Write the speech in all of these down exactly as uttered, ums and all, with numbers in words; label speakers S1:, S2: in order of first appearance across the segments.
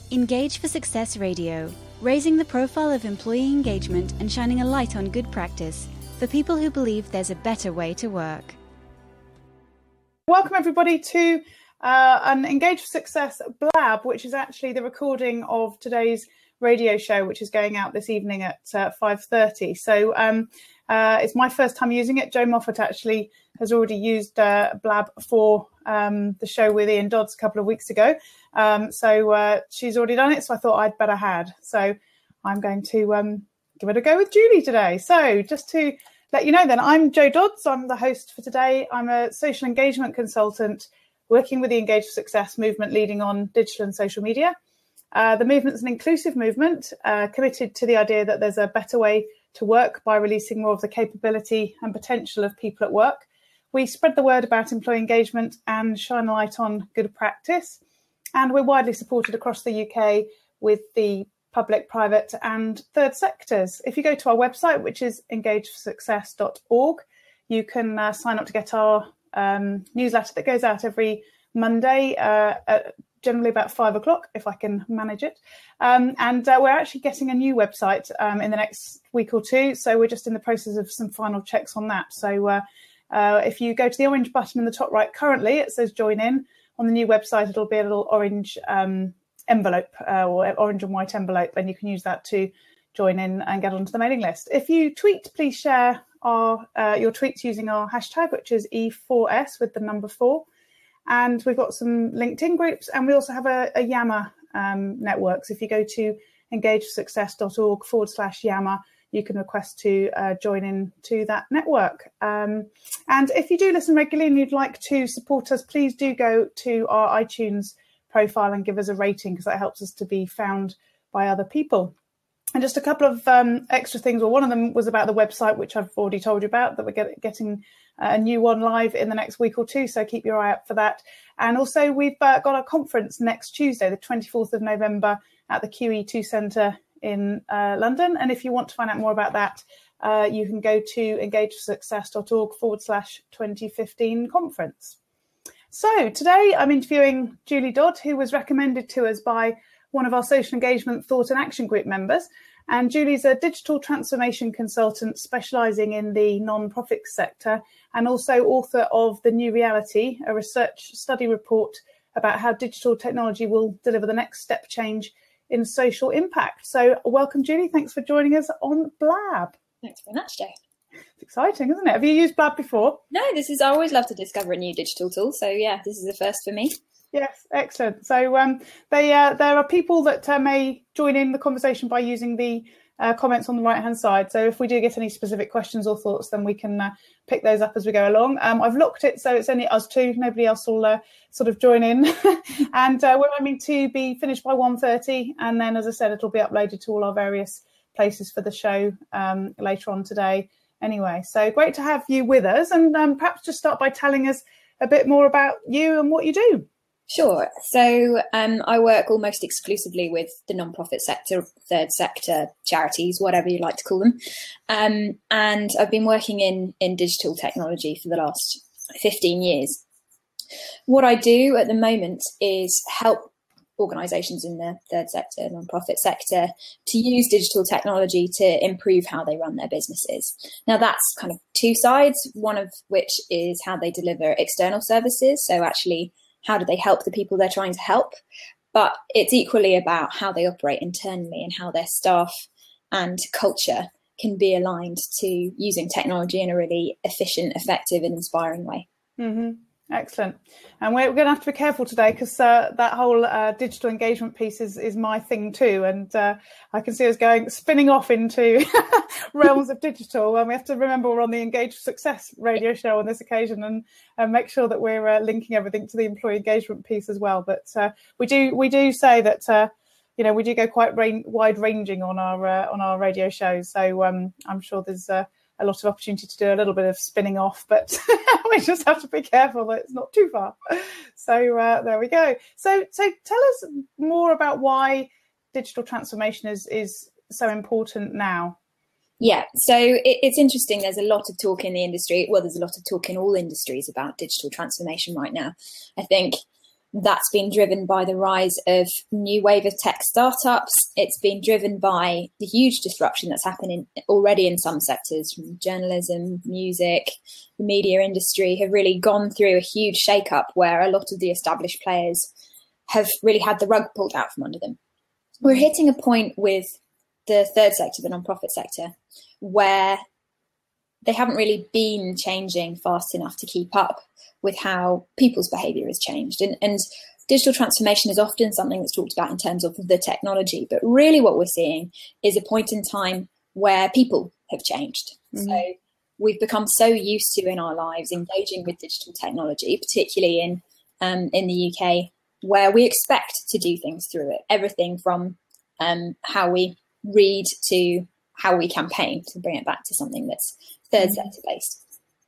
S1: Engage for Success Radio, raising the profile of employee engagement and shining a light on good practice for people who believe there's a better way to work.
S2: Welcome everybody to uh, an Engage for Success Blab, which is actually the recording of today's radio show, which is going out this evening at uh, five thirty. So um, uh, it's my first time using it. Jo Moffat actually has already used uh, Blab for um, the show with Ian Dodds a couple of weeks ago. Um, so uh, she's already done it, so I thought I'd better had. So I'm going to um, give it a go with Julie today. So just to let you know then, I'm Jo Dodds. I'm the host for today. I'm a social engagement consultant working with the Engage for Success movement, leading on digital and social media. Uh, the movement's an inclusive movement uh, committed to the idea that there's a better way to work by releasing more of the capability and potential of people at work. We spread the word about employee engagement and shine a light on good practice. And we're widely supported across the U K with the public, private and third sectors. If you go to our website, which is engage for success dot org, you can uh, sign up to get our um, newsletter that goes out every Monday, uh, at generally about five o'clock, if I can manage it. Um, and uh, we're actually getting a new website um, in the next week or two. So we're just in the process of some final checks on that. So uh, uh, if you go to the orange button in the top right, currently it says join in. On the new website, it'll be a little orange um, envelope uh, or orange and white envelope, and you can use that to join in and get onto the mailing list. If you tweet, please share our uh, your tweets using our hashtag, which is E four S with the number four. And we've got some LinkedIn groups, and we also have a, a Yammer um, network. So if you go to engage for success dot org forward slash Yammer, you can request to uh, join in to that network. Um, and if you do listen regularly and you'd like to support us, please do go to our iTunes profile and give us a rating, because that helps us to be found by other people. And just a couple of um, extra things. Well, one of them was about the website, which I've already told you about, that we're get, getting a new one live in the next week or two. So keep your eye out for that. And also we've uh, got a conference next Tuesday, the twenty-fourth of November at the Q E two Centre in uh, London. And if you want to find out more about that, uh, you can go to engage for success dot org forward slash twenty fifteen conference. So today I'm interviewing Julie Dodd, who was recommended to us by one of our social engagement thought and action group members. And Julie's a digital transformation consultant specialising in the non-profit sector, and also author of The New Reality, a research study report about how digital technology will deliver the next step change in social impact. So welcome, Julie. Thanks for joining us on Blab.
S3: Thanks very much, Jo.
S2: It's exciting, isn't it? Have you used Blab before?
S3: No, this is, I always love to discover a new digital tool. So yeah, this is the first for me.
S2: Yes, excellent. So um, they, uh, there are people that uh, may join in the conversation by using the uh, comments on the right-hand side. So if we do get any specific questions or thoughts, then we can uh, pick those up as we go along. Um, I've looked it, so it's only us two. Nobody else will uh, sort of join in. And uh, we're aiming to be finished by one thirty. And then, as I said, it'll be uploaded to all our various places for the show um, later on today anyway. So great to have you with us. And um, perhaps just start by telling us a bit more about you and what you do.
S3: Sure. So um, I work almost exclusively with the non-profit sector, third sector, charities, whatever you like to call them. Um, and I've been working in, in digital technology for the last fifteen years. What I do at the moment is help organisations in the third sector, non-profit sector, to use digital technology to improve how they run their businesses. Now, that's kind of two sides, one of which is how they deliver external services. So actually, how do they help the people they're trying to help? But it's equally about how they operate internally and how their staff and culture can be aligned to using technology in a really efficient, effective and inspiring way.
S2: Mm-hmm. Excellent. And we're going to have to be careful today, because uh, that whole uh, digital engagement piece is, is my thing too. And uh, I can see us going spinning off into realms of digital. And we have to remember we're on the Engage for Success radio show on this occasion, and, and make sure that we're uh, linking everything to the employee engagement piece as well. But uh, we do we do say that, uh, you know, we do go quite rain, wide ranging on our uh, on our radio shows. So um, I'm sure there's uh, a lot of opportunity to do a little bit of spinning off, but we just have to be careful that it's not too far. So uh, there we go. So so tell us more about why digital transformation is is so important now.
S3: Yeah, so it, it's interesting. There's a lot of talk in the industry. Well, there's a lot of talk in all industries about digital transformation right now. I think That's been driven by the rise of new wave of tech startups. It's been driven by the huge disruption that's happening already in some sectors, from journalism, music, the media industry have really gone through a huge shake-up where a lot of the established players have really had the rug pulled out from under them. We're hitting a point with the third sector, the non-profit sector, where they haven't really been changing fast enough to keep up with how people's behaviour has changed. And, and digital transformation is often something that's talked about in terms of the technology, but really what we're seeing is a point in time where people have changed. Mm-hmm. So we've become so used to in our lives engaging with digital technology, particularly in um, in the U K, where we expect to do things through it. Everything from um, how we read to how we campaign, to bring it back to something that's third sector based.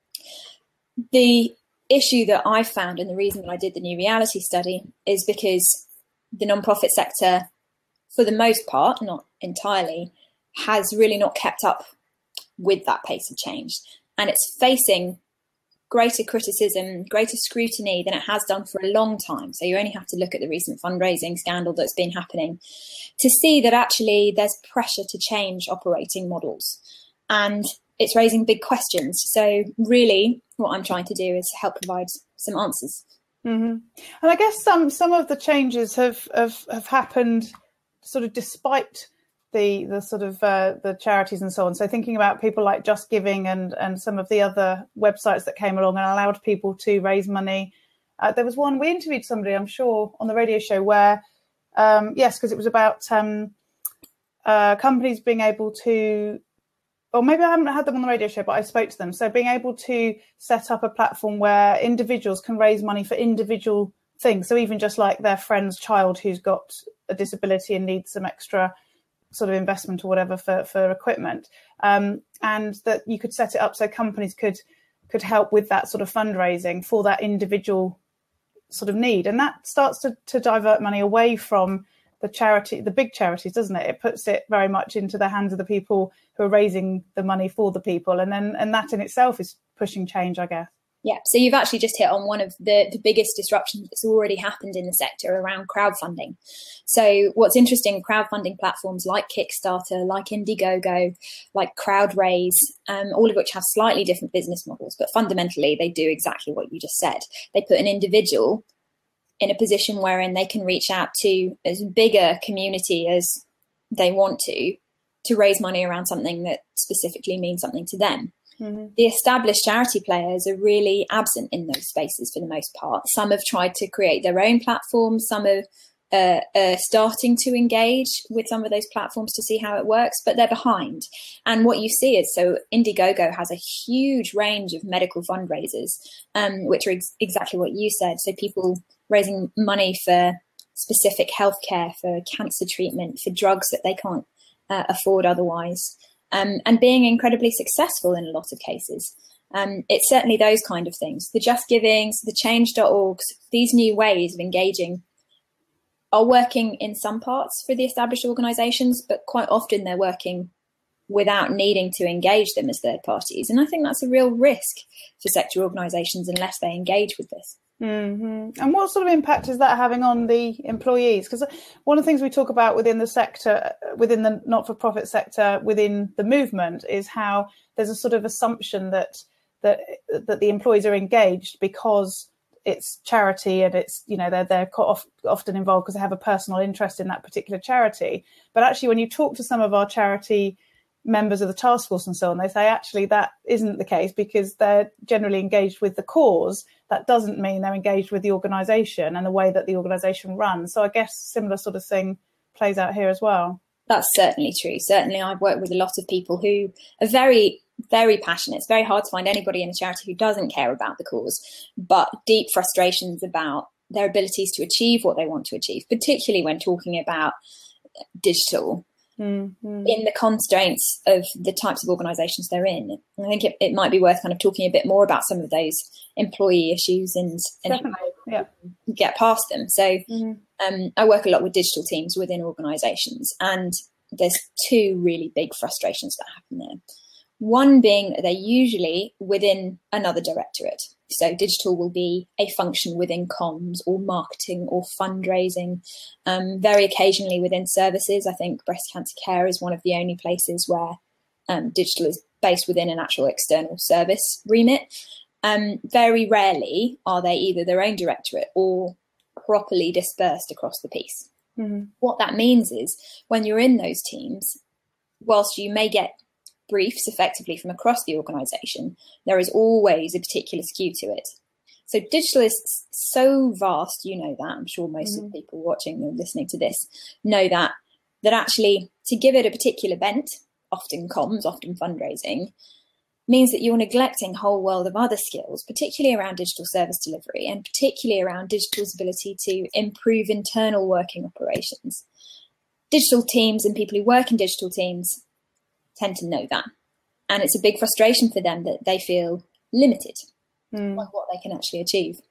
S3: The issue that I found, and the reason that I did the new reality study, is because the non-profit sector, for the most part, not entirely, has really not kept up with that pace of change. And it's facing greater criticism, greater scrutiny than it has done for a long time. So you only have to look at the recent fundraising scandal that's been happening to see that actually there's pressure to change operating models. And it's raising big questions. So really what I'm trying to do is help provide some answers.
S2: Mm-hmm. And I guess some some of the changes have have, have happened sort of despite the the sort of uh, the charities and so on. So thinking about people like Just Giving and and some of the other websites that came along and allowed people to raise money. Uh, there was one, we interviewed somebody, I'm sure, on the radio show where, um, yes, because it was about um, uh, companies being able to, or maybe I haven't had them on the radio show, but I spoke to them. So being able to set up a platform where individuals can raise money for individual things. So even just like their friend's child who's got a disability and needs some extra sort of investment or whatever for, for equipment. Um, and that you could set it up so companies could could help with that sort of fundraising for that individual sort of need. And that starts to, to divert money away from the charity, the big charities, doesn't it? It puts it very much into the hands of the people who are raising the money for the people. And then and that in itself is pushing change, I guess.
S3: Yeah, so you've actually just hit on one of the, the biggest disruptions that's already happened in the sector around crowdfunding. So what's interesting, crowdfunding platforms like Kickstarter, like Indiegogo, like CrowdRaise, um, all of which have slightly different business models, but fundamentally they do exactly what you just said. They put an individual in a position wherein they can reach out to as big a community as they want to, to raise money around something that specifically means something to them. Mm-hmm. The established charity players are really absent in those spaces for the most part. Some have tried to create their own platforms. Some are uh, uh, starting to engage with some of those platforms to see how it works, but they're behind. And what you see is, so Indiegogo has a huge range of medical fundraisers, um, which are ex- exactly what you said. So people raising money for specific healthcare, for cancer treatment, for drugs that they can't uh, afford otherwise. Um, and being incredibly successful in a lot of cases. Um, it's certainly those kind of things. The Just Givings, the change dot orgs, these new ways of engaging are working in some parts for the established organisations, but quite often they're working without needing to engage them as third parties. And I think that's a real risk for sector organisations unless they engage with this.
S2: Mm-hmm. And what sort of impact is that having on the employees? Because one of the things we talk about within the sector, within the not-for-profit sector, within the movement, is how there's a sort of assumption that that that the employees are engaged because it's charity and it's, you know, they're they're often involved because they have a personal interest in that particular charity. But actually, when you talk to some of our charity members of the task force and so on, they say actually that isn't the case because they're generally engaged with the cause. That doesn't mean they're engaged with the organisation and the way that the organisation runs. So I guess similar sort of thing plays out here as well.
S3: That's certainly true. Certainly I've worked with a lot of people who are very, very passionate. It's very hard to find anybody in a charity who doesn't care about the cause, but deep frustrations about their abilities to achieve what they want to achieve, particularly when talking about digital. Mm-hmm. In the constraints of the types of organisations they're in. I think it, it might be worth kind of talking a bit more about some of those employee issues and, and
S2: yeah.
S3: get past them. So mm-hmm. um, I work a lot with digital teams within organisations, and there's two really big frustrations that happen there. One being that they're usually within another directorate. So digital will be a function within comms or marketing or fundraising. Um, very occasionally within services. I think breast cancer care is one of the only places where um, digital is based within an actual external service remit. Um, very rarely are they either their own directorate or properly dispersed across the piece. Mm-hmm. What that means is when you're in those teams, whilst you may get briefs effectively from across the organisation, there is always a particular skew to it. So digital is so vast, you know that. I'm sure most mm-hmm. of the people watching or listening to this know that, that actually to give it a particular bent, often comms, often fundraising, means that you're neglecting a whole world of other skills, particularly around digital service delivery and particularly around digital's ability to improve internal working operations. Digital teams and people who work in digital teams tend to know that. And it's a big frustration for them that they feel limited mm. by what they can actually achieve.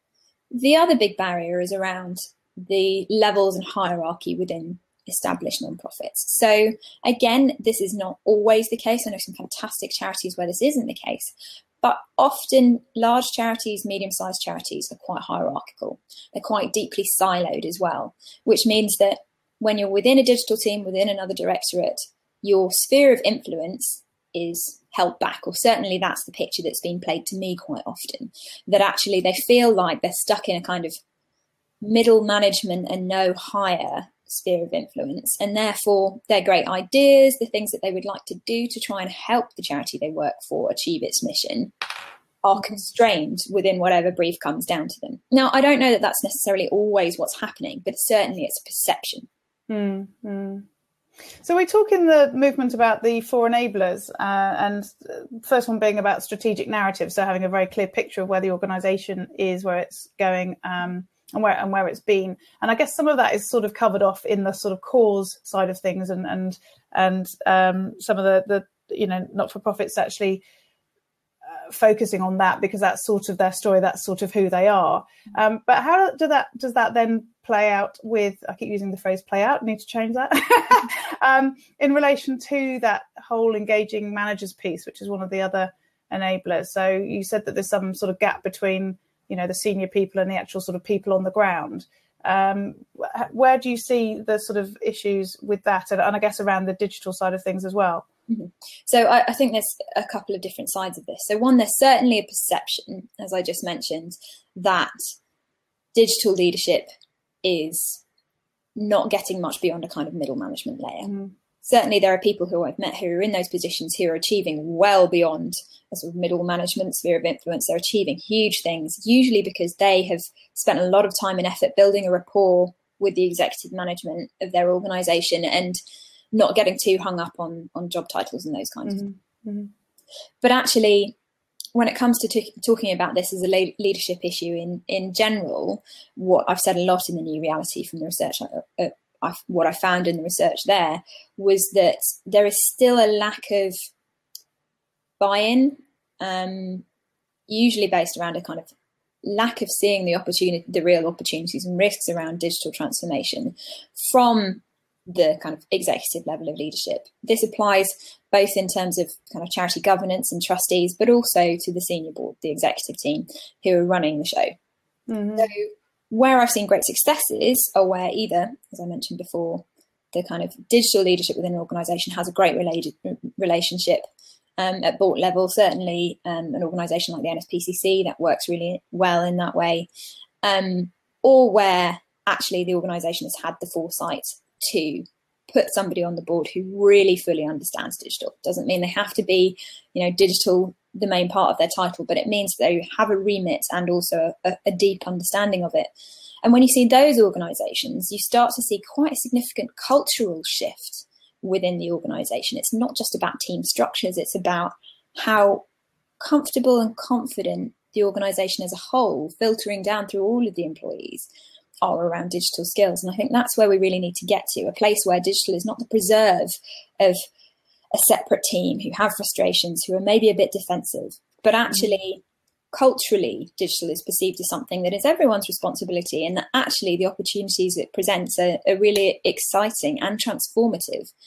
S3: The other big barrier is around the levels and hierarchy within established nonprofits. So again, this is not always the case. I know some fantastic charities where this isn't the case, but often large charities, medium-sized charities are quite hierarchical. They're quite deeply siloed as well, which means that when you're within a digital team, within another directorate, your sphere of influence is held back, or certainly that's the picture that's been played to me quite often, that actually they feel like they're stuck in a kind of middle management and no higher sphere of influence, and therefore their great ideas, the things that they would like to do to try and help the charity they work for achieve its mission, are constrained within whatever brief comes down to them. Now, I don't know that that's necessarily always what's happening, but certainly it's a perception.
S2: Mm-hmm. So we talk in the movement about the four enablers, uh, and the first one being about strategic narrative, so having a very clear picture of where the organisation is, where it's going, um, and where and where it's been. And I guess some of that is sort of covered off in the sort of cause side of things, and and and um, some of the the you know not-for-profits actually uh, focusing on that because that's sort of their story, that's sort of who they are. Um, but how do that does that then play out with, I keep using the phrase play out, need to change that, um, in relation to that whole engaging managers piece, which is one of the other enablers. So you said that there's some sort of gap between, you know, the senior people and the actual sort of people on the ground. Um, where do you see the sort of issues with that? And, and I guess around the digital side of things as well.
S3: Mm-hmm. So I, I think there's a couple of different sides of this. So one, there's certainly a perception, as I just mentioned, that digital leadership is not getting much beyond a kind of middle management layer. Mm. Certainly there are people who I've met who are in those positions who are achieving well beyond a sort of middle management sphere of influence. They're achieving huge things, usually because they have spent a lot of time and effort building a rapport with the executive management of their organisation and not getting too hung up on, on job titles and those kinds mm-hmm. of things. Mm-hmm. But actually, when it comes to t- talking about this as a le- leadership issue in, in general, what I've said a lot in the New Reality from the research, uh, uh, I've, what I found in the research there was that there is still a lack of buy-in, um, usually based around a kind of lack of seeing the opportunity, the real opportunities and risks around digital transformation from the kind of executive level of leadership. This applies both in terms of kind of charity governance and trustees, but also to the senior board, the executive team who are running the show. Mm-hmm. So where I've seen great successes are where either, as I mentioned before, the kind of digital leadership within an organisation has a great rela- relationship um, at board level. Certainly um, an organisation like the N S P C C that works really well in that way, um, or where actually the organisation has had the foresight to put somebody on the board who really fully understands digital. Doesn't mean they have to be, you know, digital the main part of their title, but it means they have a remit and also a, a deep understanding of it. And when you see those organisations, you start to see quite a significant cultural shift within the organisation. It's not just about team structures, it's about how comfortable and confident the organisation as a whole, filtering down through all of the employees, are around digital skills. And I think that's where we really need to get to, a place where digital is not the preserve of a separate team who have frustrations, who are maybe a bit defensive, but actually mm-hmm. culturally digital is perceived as something that is everyone's responsibility, and that actually the opportunities it presents are, are really exciting and transformative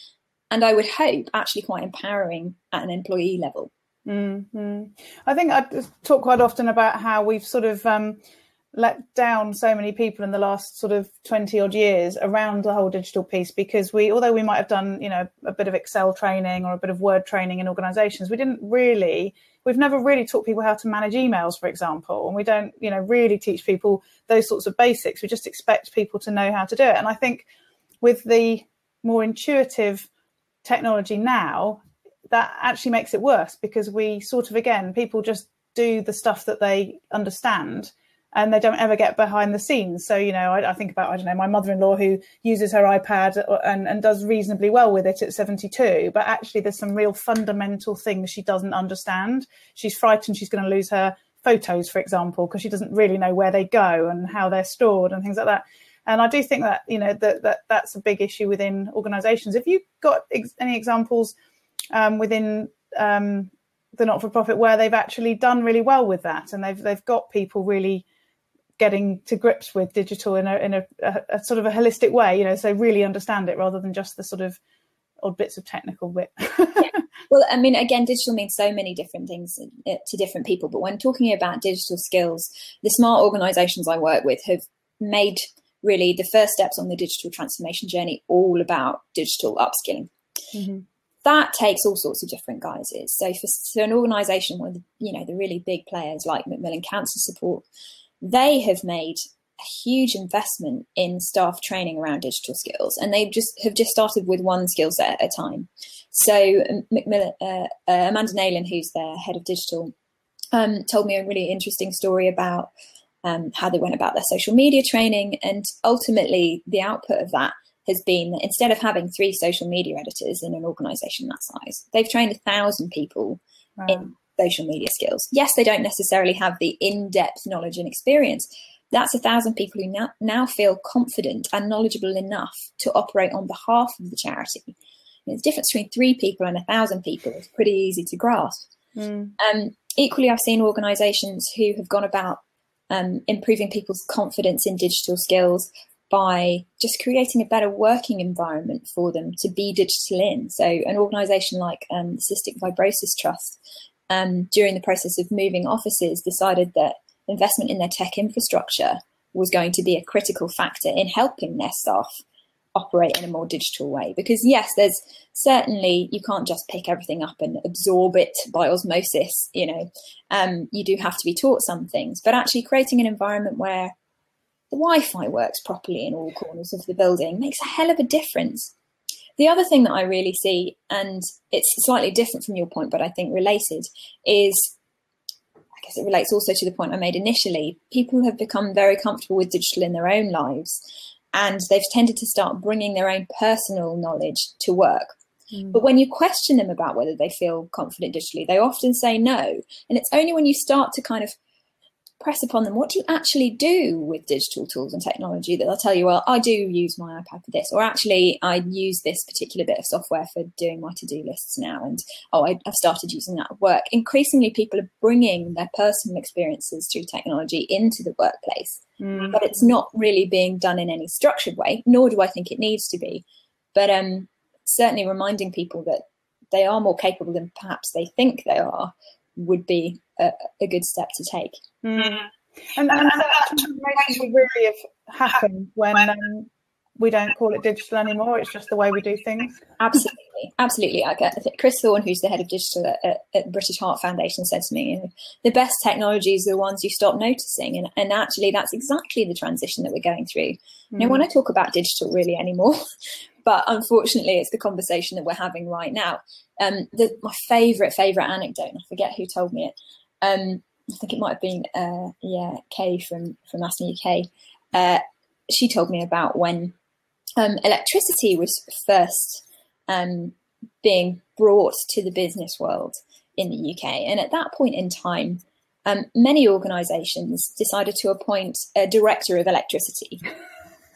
S3: and I would hope actually quite empowering at an employee level.
S2: Mm-hmm. I think I talk quite often about how we've sort of um, let down so many people in the last sort of twenty odd years around the whole digital piece, because we, although we might have done, you know, a bit of Excel training or a bit of Word training in organisations, we didn't really, we've never really taught people how to manage emails, for example, and we don't, you know, really teach people those sorts of basics. We just expect people to know how to do it. And I think with the more intuitive technology now, that actually makes it worse, because we sort of, again, people just do the stuff that they understand and they don't ever get behind the scenes. So, you know, I, I think about, I don't know, my mother-in-law who uses her iPad and, and does reasonably well with it at seventy-two, but actually there's some real fundamental things she doesn't understand. She's frightened she's going to lose her photos, for example, because she doesn't really know where they go and how they're stored and things like that. And I do think that, you know, that, that that's a big issue within organisations. Have you got ex- any examples um, within um, the not-for-profit where they've actually done really well with that, and they've they've got people really getting to grips with digital in a in a, a, a sort of a holistic way, you know, so really understand it rather than just the sort of odd bits of technical bit?
S3: Yeah. Well, I mean, again, digital means so many different things to different people. But when talking about digital skills, the smart organisations I work with have made really the first steps on the digital transformation journey all about digital upskilling. Mm-hmm. That takes all sorts of different guises. So for, for an organisation with, you know, the really big players like Macmillan Cancer Support, they have made a huge investment in staff training around digital skills, and they just have just started with one skill set at a time. So Macmillan, uh, uh, Amanda Nayland, who's their head of digital, um, told me a really interesting story about um, how they went about their social media training, and ultimately the output of that has been that instead of having three social media editors in an organisation that size, they've trained a thousand people wow. in social media skills. Yes, they don't necessarily have the in-depth knowledge and experience. That's a thousand people who now, now feel confident and knowledgeable enough to operate on behalf of the charity. And the difference between three people and a thousand people is pretty easy to grasp. Mm. Um, equally, I've seen organisations who have gone about um, improving people's confidence in digital skills by just creating a better working environment for them to be digital in. So an organisation like um, the Cystic Fibrosis Trust, Um, during the process of moving offices, decided that investment in their tech infrastructure was going to be a critical factor in helping their staff operate in a more digital way. Because yes, there's certainly, you can't just pick everything up and absorb it by osmosis, you know, um, you do have to be taught some things, but actually creating an environment where the Wi-Fi works properly in all corners of the building makes a hell of a difference. The other thing that I really see, and it's slightly different from your point, but I think related, is, I guess it relates also to the point I made initially, people have become very comfortable with digital in their own lives, and they've tended to start bringing their own personal knowledge to work. Mm. But when you question them about whether they feel confident digitally, they often say no. And it's only when you start to kind of press upon them, what do you actually do with digital tools and technology, that they'll tell you, well, I do use my iPad for this, or actually I use this particular bit of software for doing my to-do lists now, and oh, I, I've started using that at work. Increasingly, people are bringing their personal experiences through technology into the workplace, mm. but it's not really being done in any structured way, nor do I think it needs to be. But um, certainly reminding people that they are more capable than perhaps they think they are would be a, a good step to take.
S2: Mm. And, and that transformation will really have happened when um, we don't call it digital anymore. It's just the way we do things.
S3: Absolutely, absolutely. I get, I think Chris Thorne, who's the head of digital at, at, at British Heart Foundation, said to me, you know, the best technologies are the ones you stop noticing. And, and actually, that's exactly the transition that we're going through. Mm. No one to talk about digital really anymore, but unfortunately, it's the conversation that we're having right now. Um, the, my favourite, favourite anecdote, and I forget who told me it, um, I think it might have been, uh, yeah, Kay from, from Aston U K. Uh, she told me about when um, electricity was first um, being brought to the business world in the U K. And at that point in time, um, many organisations decided to appoint a director of electricity.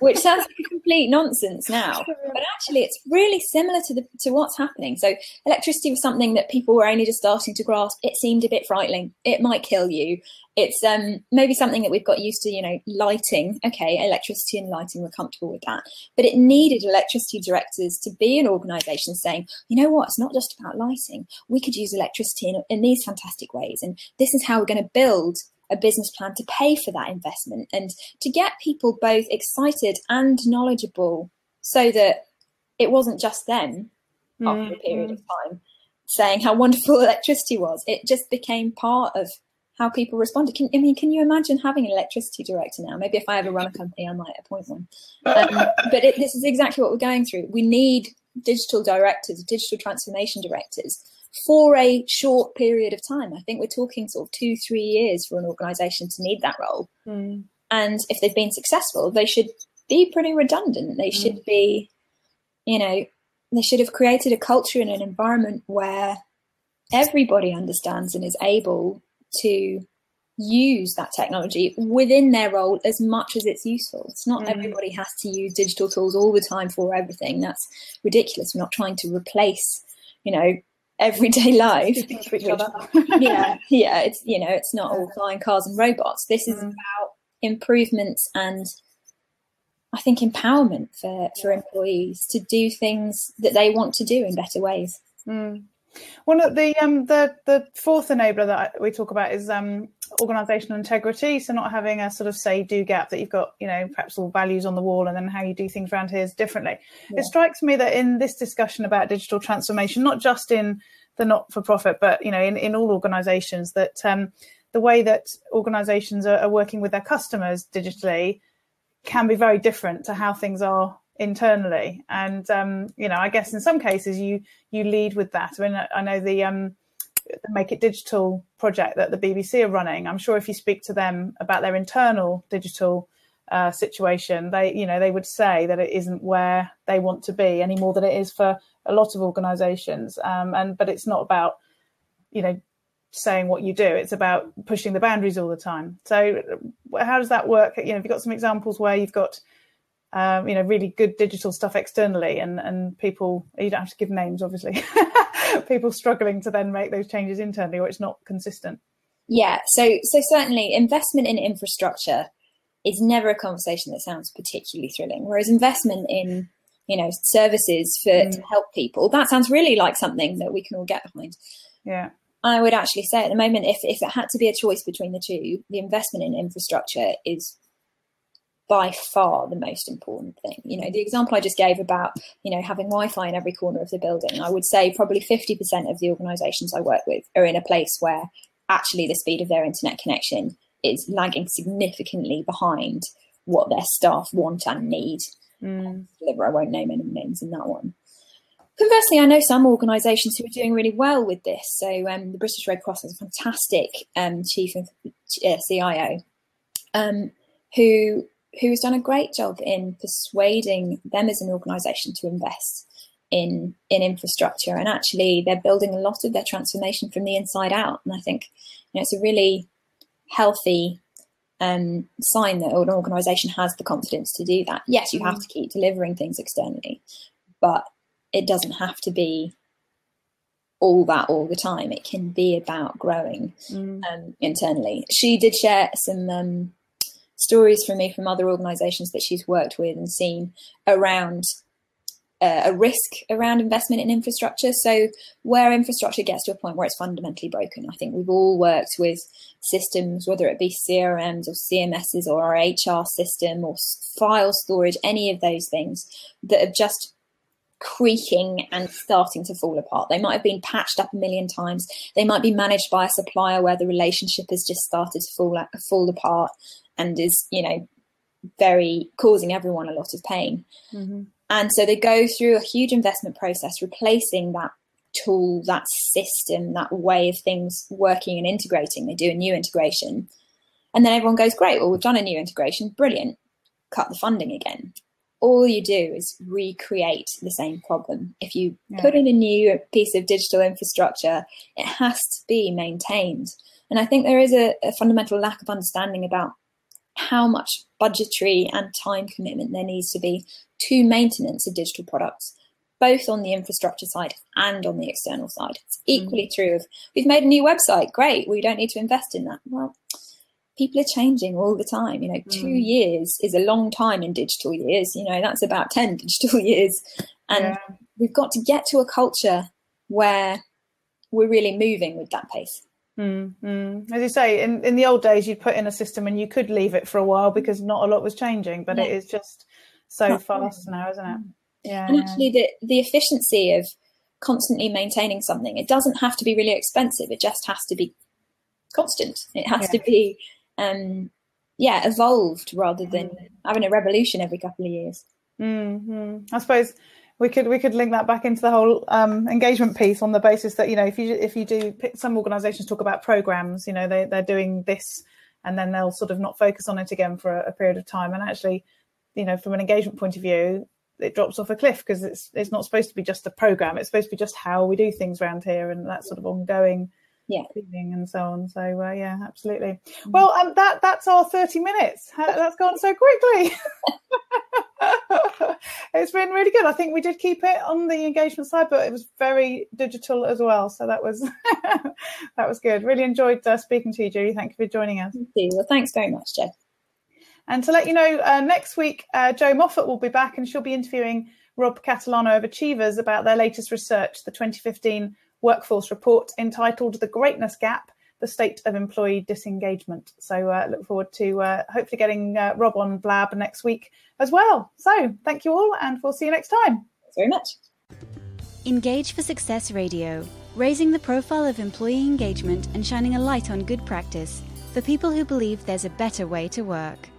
S3: which sounds like complete nonsense now, but actually it's really similar to the to what's happening. So electricity was something that people were only just starting to grasp. It seemed a bit frightening. It might kill you. It's um, maybe something that we've got used to, you know, lighting. Okay, electricity and lighting, we're comfortable with that. But it needed electricity directors to be an organisation saying, you know what, it's not just about lighting. We could use electricity in, in these fantastic ways. And this is how we're going to build a business plan to pay for that investment and to get people both excited and knowledgeable so that it wasn't just them mm-hmm. after a period of time saying how wonderful electricity was. It just became part of how people responded. Can, I mean, can you imagine having an electricity director now? Maybe if I ever run a company, I might appoint one. Um, but it, this is exactly what we're going through. We need digital directors, digital transformation directors for a short period of time. I think we're talking sort of two, three years for an organisation to need that role. Mm. And if they've been successful, they should be pretty redundant. They should mm. be, you know, they should have created a culture and an environment where everybody understands and is able to use that technology within their role as much as it's useful. It's not mm. everybody has to use digital tools all the time for everything. That's ridiculous. We're not trying to replace, you know, everyday life. Which, yeah, yeah. It's, you know, it's not all flying cars and robots. This is mm. about improvements and I think empowerment for, for employees to do things that they want to do in better ways.
S2: Mm. One of the um the the fourth enabler that we talk about is um organizational integrity. So not having a sort of say do gap that you've got, you know, perhaps all values on the wall and then how you do things around here is differently. Yeah. It strikes me that in this discussion about digital transformation, not just in the not-for-profit, but, you know, in, in all organizations, that um the way that organizations are, are working with their customers digitally can be very different to how things are internally. And um you know, I guess in some cases you you lead with that. I mean, I know the um the Make It Digital project that the B B C are running. I'm sure if you speak to them about their internal digital uh situation, they, you know, they would say that it isn't where they want to be any more than it is for a lot of organizations. Um and but it's not about, you know, saying what you do, it's about pushing the boundaries all the time. So how does that work? You know, have you got some examples where you've got Um, you know, really good digital stuff externally and, and people, you don't have to give names, obviously, people struggling to then make those changes internally or it's not consistent?
S3: Yeah, so so certainly investment in infrastructure is never a conversation that sounds particularly thrilling, whereas investment in, you know, services for mm. to help people, that sounds really like something that we can all get behind.
S2: Yeah.
S3: I would actually say at the moment, if, if it had to be a choice between the two, the investment in infrastructure is by far the most important thing. You know, the example I just gave about, you know, having Wi-Fi in every corner of the building, I would say probably fifty percent of the organisations I work with are in a place where actually the speed of their internet connection is lagging significantly behind what their staff want and need. Mm. I won't name any names in that one. Conversely, I know some organisations who are doing really well with this. So um, the British Red Cross has a fantastic um, chief of uh, C I O um, who who's done a great job in persuading them as an organisation to invest in in infrastructure. And actually, they're building a lot of their transformation from the inside out. And I think, you know, it's a really healthy um, sign that an organisation has the confidence to do that. Yes, you have to keep delivering things externally, but it doesn't have to be all that all the time. It can be about growing mm. um, internally. She did share some um, stories from me from other organisations that she's worked with and seen around uh, a risk around investment in infrastructure. So where infrastructure gets to a point where it's fundamentally broken. I think we've all worked with systems, whether it be C R Ms or C M Ss or our H R system or file storage, any of those things that have just creaking and starting to fall apart. They might have been patched up a million times. They might be managed by a supplier where the relationship has just started to fall fall apart and is, you know, very causing everyone a lot of pain. Mm-hmm. And so they go through a huge investment process, replacing that tool, that system, that way of things working and integrating. They do a new integration. And then everyone goes, great, well, we've done a new integration. Brilliant. Cut the funding again. All you do is recreate the same problem. If you yeah. put in a new piece of digital infrastructure, it has to be maintained. And I think there is a, a fundamental lack of understanding about how much budgetary and time commitment there needs to be to maintenance of digital products, both on the infrastructure side and on the external side. It's equally mm. true of, we've made a new website, great, we don't need to invest in that. Well, people are changing all the time. You know, two mm. years is a long time in digital years. You know, that's about ten digital years. And yeah. we've got to get to a culture where we're really moving with that pace.
S2: Mm, mm. As you say, in, in the old days, you'd put in a system and you could leave it for a while because not a lot was changing, but yeah. it is just so not fast now, isn't it? Yeah.
S3: And actually the, the efficiency of constantly maintaining something, it doesn't have to be really expensive. It just has to be constant. It has yeah. to be, um, yeah, evolved rather than mm. having a revolution every couple of years.
S2: Mm-hmm. I suppose we could we could link that back into the whole um, engagement piece on the basis that, you know, if you if you do pick, some organisations talk about programs, you know, they they're doing this and then they'll sort of not focus on it again for a, a period of time. And actually, you know, from an engagement point of view, it drops off a cliff because it's it's not supposed to be just a program. It's supposed to be just how we do things around here and that sort of ongoing
S3: yeah
S2: feeling and so on. So uh, yeah, absolutely. Mm-hmm. Well, um, that that's our thirty minutes. That's gone so quickly. It's been really good. I think we did keep it on the engagement side, but it was very digital as well. So that was that was good. Really enjoyed uh, speaking to you, Julie. Thank you for joining us.
S3: Thank you. Well, thanks very much, Jo.
S2: And to let you know, uh, next week, uh, Jo Moffat will be back and she'll be interviewing Rob Catalano of Achievers about their latest research, the twenty fifteen Workforce Report, entitled The Greatness Gap, the State of Employee Disengagement. So uh, look forward to uh, hopefully getting uh, Rob on Blab next week as well. So thank you all, and we'll see you next time.
S3: Thanks very much.
S1: Engage for Success Radio, raising the profile of employee engagement and shining a light on good practice for people who believe there's a better way to work.